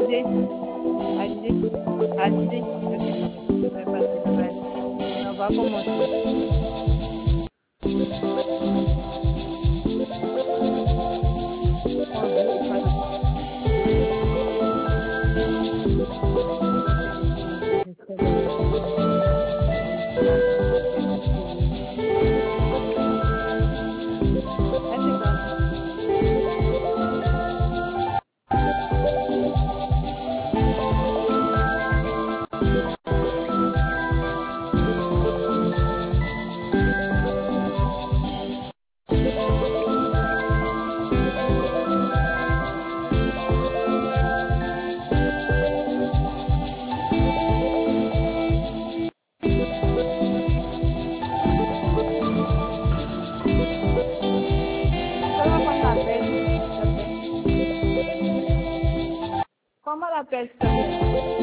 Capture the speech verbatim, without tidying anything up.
Allez, allez, allez. Ok, ça va passer, ça va aller. On va commencer. Un, deux, trois, impeccable. Comment on l'appelle, s'il te plaît? Comment on l'appelle, s'il te plaît?